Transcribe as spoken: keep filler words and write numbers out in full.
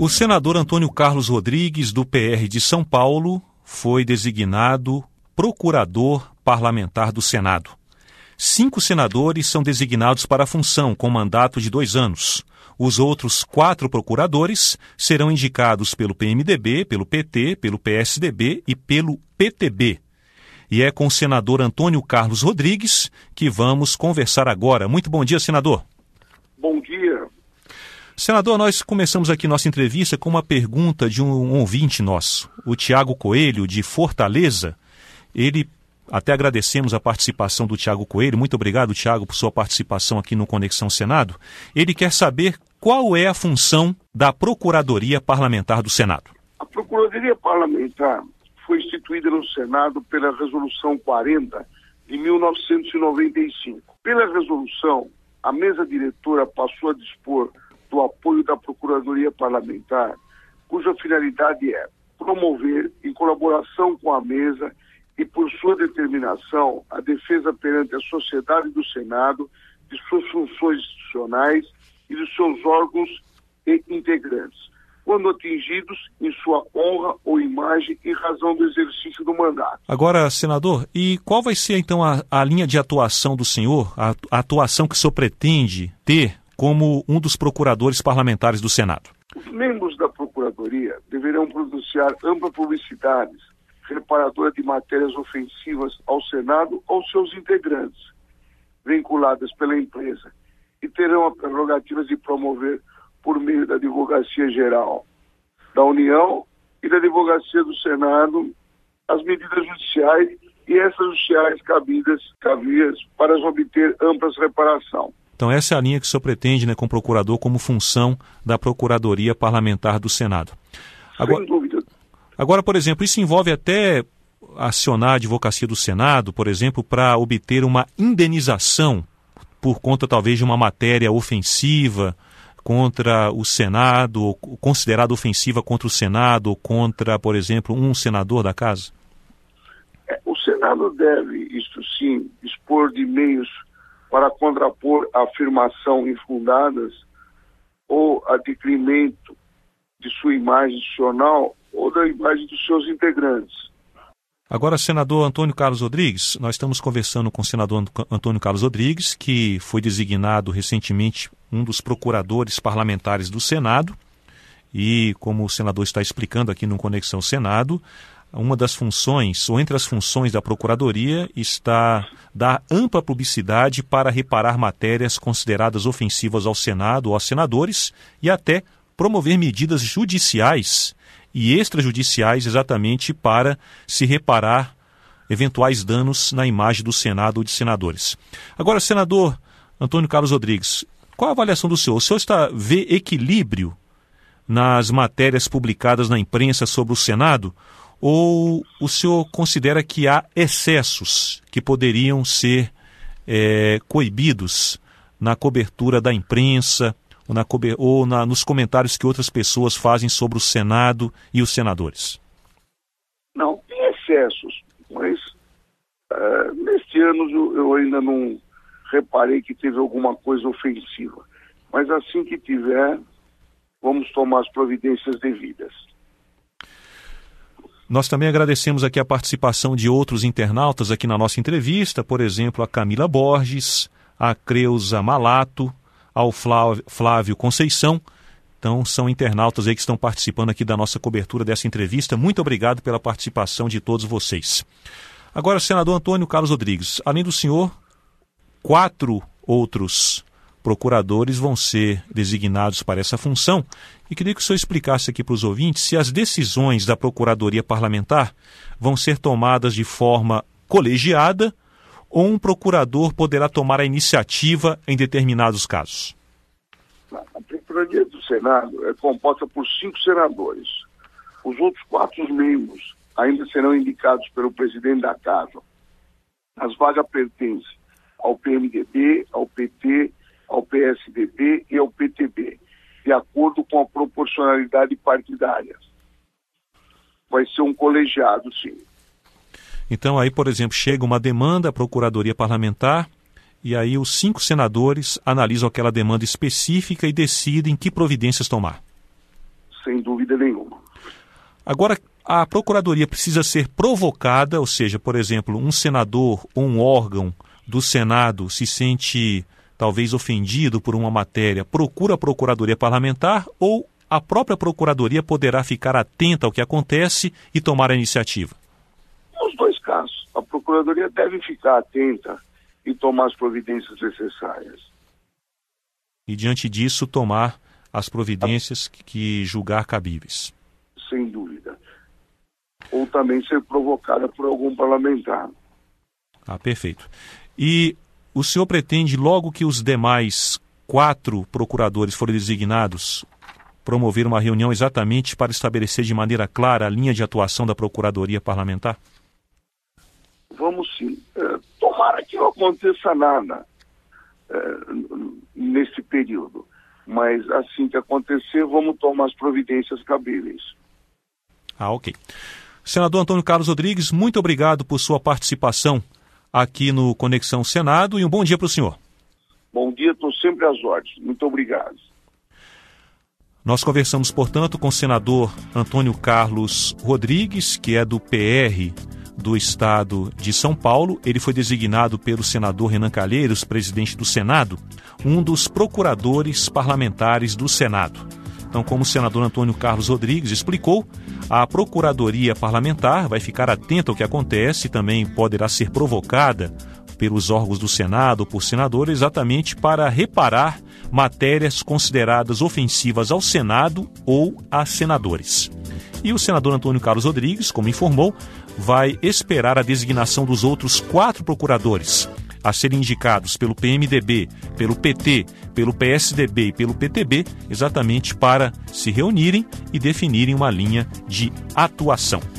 O senador Antônio Carlos Rodrigues, do P R de São Paulo, foi designado procurador parlamentar do Senado. Cinco senadores são designados para a função, com mandato de dois anos. Os outros quatro procuradores serão indicados pelo P M D B, pelo P T, pelo P S D B e pelo P T B. E é com o senador Antônio Carlos Rodrigues que vamos conversar agora. Muito bom dia, senador. Bom dia. Senador, nós começamos aqui nossa entrevista com uma pergunta de um ouvinte nosso, o Tiago Coelho, de Fortaleza. Ele, até agradecemos a participação do Tiago Coelho. Muito obrigado, Tiago, por sua participação aqui no Conexão Senado. Ele quer saber qual é a função da Procuradoria Parlamentar do Senado. A Procuradoria Parlamentar foi instituída no Senado pela Resolução quarenta de mil novecentos e noventa e cinco. Pela resolução, a mesa diretora passou a dispor do apoio da Procuradoria Parlamentar, cuja finalidade é promover, em colaboração com a mesa e por sua determinação, a defesa perante a sociedade do Senado de suas funções institucionais e dos seus órgãos e integrantes, quando atingidos em sua honra ou imagem em razão do exercício do mandato. Agora, senador, e qual vai ser então a, a linha de atuação do senhor, a, a atuação que o senhor pretende ter como um dos procuradores parlamentares do Senado? Os membros da Procuradoria deverão pronunciar ampla publicidade reparadora de matérias ofensivas ao Senado ou seus integrantes, vinculadas pela empresa, e terão a prerrogativa de promover, por meio da Advocacia Geral da União e da Advocacia do Senado, as medidas judiciais e essas judiciais cabidas, cabidas para obter amplas reparação. Então essa é a linha que o senhor pretende, né, com o procurador, como função da Procuradoria Parlamentar do Senado. Agora, Sem dúvida. Agora, por exemplo, isso envolve até acionar a Advocacia do Senado, por exemplo, para obter uma indenização por conta talvez de uma matéria ofensiva contra o Senado, ou considerada ofensiva contra o Senado, ou contra, por exemplo, um senador da casa? É, o Senado deve, isto sim, dispor de meios para contrapor a afirmação infundadas ou a decrimento de sua imagem institucional ou da imagem dos seus integrantes. Agora, senador Antônio Carlos Rodrigues, nós estamos conversando com o senador Antônio Carlos Rodrigues, que foi designado recentemente um dos procuradores parlamentares do Senado, e como o senador está explicando aqui no Conexão Senado, uma das funções, ou entre as funções da Procuradoria, está dar ampla publicidade para reparar matérias consideradas ofensivas ao Senado ou aos senadores e até promover medidas judiciais e extrajudiciais exatamente para se reparar eventuais danos na imagem do Senado ou de senadores. Agora, senador Antônio Carlos Rodrigues, qual a avaliação do senhor? O senhor está, vê equilíbrio nas matérias publicadas na imprensa sobre o Senado? Ou o senhor considera que há excessos que poderiam ser é, coibidos na cobertura da imprensa ou, na, ou na, nos comentários que outras pessoas fazem sobre o Senado e os senadores? Não, tem excessos, mas uh, neste ano eu, eu ainda não reparei que teve alguma coisa ofensiva. Mas assim que tiver, vamos tomar as providências devidas. Nós também agradecemos aqui a participação de outros internautas aqui na nossa entrevista, por exemplo, a Camila Borges, a Creuza Malato, ao Flávio, Flávio Conceição. Então, são internautas aí que estão participando aqui da nossa cobertura dessa entrevista. Muito obrigado pela participação de todos vocês. Agora, senador Antônio Carlos Rodrigues, além do senhor, quatro outros procuradores vão ser designados para essa função. E queria que o senhor explicasse aqui para os ouvintes se as decisões da Procuradoria Parlamentar vão ser tomadas de forma colegiada ou um procurador poderá tomar a iniciativa em determinados casos. A Procuradoria do Senado é composta por cinco senadores. Os outros quatro membros ainda serão indicados pelo presidente da Casa. As vagas pertencem ao P M D B, ao P T, ao P S D B e ao P T B, de acordo com a proporcionalidade partidária. Vai ser um colegiado, sim. Então aí, por exemplo, chega uma demanda à Procuradoria Parlamentar e aí os cinco senadores analisam aquela demanda específica e decidem que providências tomar. Sem sem dúvida nenhuma. Agora, a Procuradoria precisa ser provocada, ou seja, por exemplo, um senador ou um órgão do Senado se sente talvez ofendido por uma matéria, procura a Procuradoria Parlamentar, ou a própria Procuradoria poderá ficar atenta ao que acontece e tomar a iniciativa? Nos dois casos, a Procuradoria deve ficar atenta e tomar as providências necessárias. E, diante disso, tomar as providências que julgar cabíveis. Sem dúvida. Ou também ser provocada por algum parlamentar. Ah, perfeito. E o senhor pretende, logo que os demais quatro procuradores forem designados, promover uma reunião exatamente para estabelecer de maneira clara a linha de atuação da Procuradoria Parlamentar? Vamos sim. É, tomara que não aconteça nada é, nesse período. Mas assim que acontecer, vamos tomar as providências cabíveis. Ah, ok. Senador Antônio Carlos Rodrigues, muito obrigado por sua participação aqui no Conexão Senado e um bom dia para o senhor. Bom dia, estou sempre às ordens. Muito obrigado. Nós conversamos, portanto, com o senador Antônio Carlos Rodrigues, que é do P R do Estado de São Paulo. Ele foi designado pelo senador Renan Calheiros, presidente do Senado, um dos procuradores parlamentares do Senado. Então, como o senador Antônio Carlos Rodrigues explicou, a Procuradoria Parlamentar vai ficar atenta ao que acontece e também poderá ser provocada pelos órgãos do Senado ou por senadores exatamente para reparar matérias consideradas ofensivas ao Senado ou a senadores. E o senador Antônio Carlos Rodrigues, como informou, vai esperar a designação dos outros quatro procuradores a serem indicados pelo P M D B, pelo P T, pelo P S D B e pelo P T B, exatamente para se reunirem e definirem uma linha de atuação.